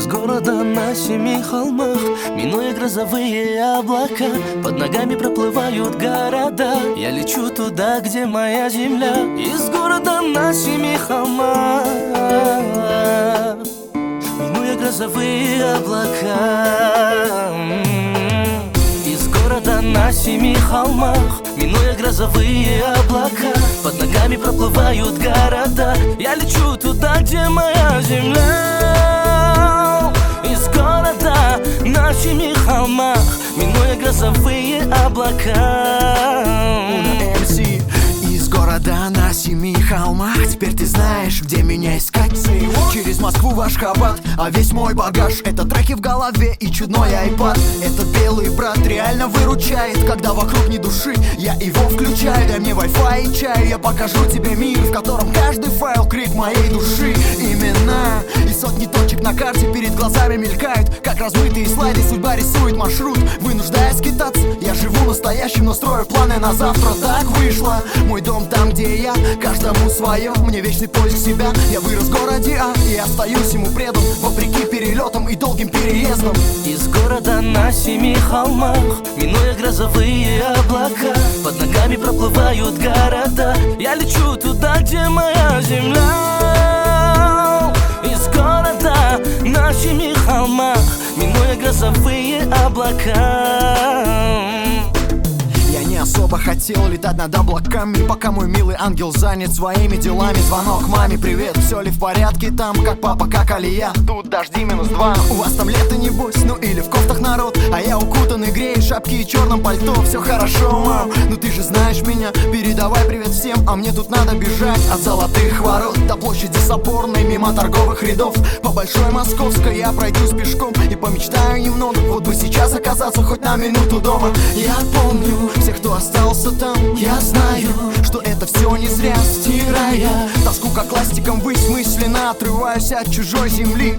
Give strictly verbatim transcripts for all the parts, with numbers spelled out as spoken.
Из города на семи холмах, минуя грозовые облака, под ногами проплывают города. Я лечу туда, где моя земля. Из города на семи холмах, минуя грозовые облака. Из города на семи холмах, минуя грозовые облака, под ногами проплывают города. Я лечу туда, где моя земля. Из города на семи холмах, минуя грозовые облака. Из города на семи холмах, теперь ты знаешь, где меня искать. Через Москву в Ашхабад, а весь мой багаж — это треки в голове и чудной айпад. Этот белый брат реально выручает, когда вокруг ни души, я его включаю. Дай мне Wi-Fi и чай, я покажу тебе мир, в котором каждый файл — крик моей души. Имена и сотни точек на карте перед глазами мелькают, как размытые слайды, судьба рисует маршрут, вынуждая скитаться. Я живу настоящим, но строю планы на завтра. Так вышло, мой дом там, где я, каждому свое, мне вечный поиск себя. Я вырос в городе А и остаюсь ему предан, вопреки перелетам и долгим переездам. Из города на семи холмах, минуя грозовые облака, под ногами проплывают города. Я лечу туда, где моя земля. Из города на семи холмах, минуя грозовые облака. Я не особо хотел летать над облаками, пока мой милый ангел занят своими делами. Звонок маме: привет, все ли в порядке там? Как папа, как Алия? Тут дожди минус два. У вас там лето небось, ну или в кофтах народ, а я укутанный, грею шапки и черном пальто. Все хорошо, мам, ну ты же знаешь меня, передавай привет всем, а мне тут надо бежать от золотых ворот до площади Соборной, мимо торговых рядов. По Большой Московской я пройдусь пешком и помечтаю немного, вот бы сейчас оказаться хоть на минуту дома. Я помню всех, кто остался там, я знаю, что это все не зря. Стирая тоску, как ластиком ввысь, мысленно отрываюсь от чужой земли.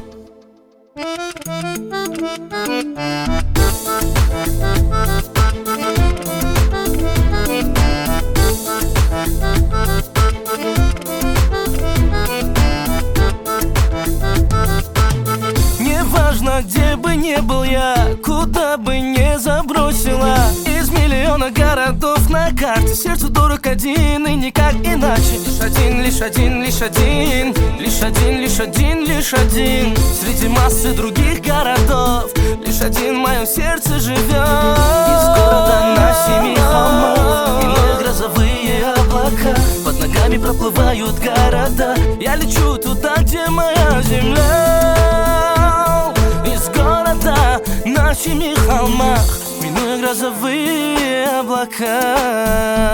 Неважно, где бы не был я, куда бы не забросила, из миллиона городов на карте сердцу дорог один и никак иначе. Лишь один, лишь один, лишь один, лишь один, лишь один, лишь один среди массы других городов. Лишь один в моем сердце живет. Из города на семи холмах, минуя грозовые облака, под ногами проплывают города. Я лечу туда, где моя земля. Из города на семи холмах, минуя грозовые облака.